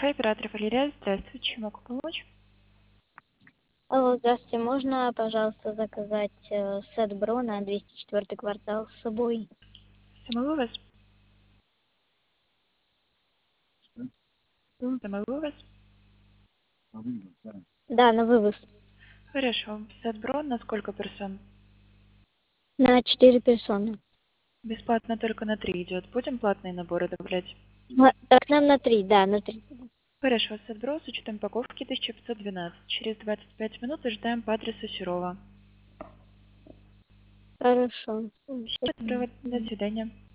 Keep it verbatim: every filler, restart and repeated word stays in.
Wi-Fi, оператор Валерия. Здравствуйте, чем могу помочь? Алло, здравствуйте. Можно, пожалуйста, заказать э, сет Бро на двести четвёртый квартал с собой? Самовывоз? М, Самовывоз? Да, на вывоз. Хорошо. Сет Бро на сколько персон? На четыре персоны. Бесплатно только на три идет. Будем платные наборы добавлять? Ну, Так нам на три, да, на три. Хорошо. Сет Бро с учетом упаковки тысяча пятьсот двенадцать. Через двадцать пять минут ожидаем по адресу Серова. Хорошо. М, Всего Спасибо. доброго. До свидания.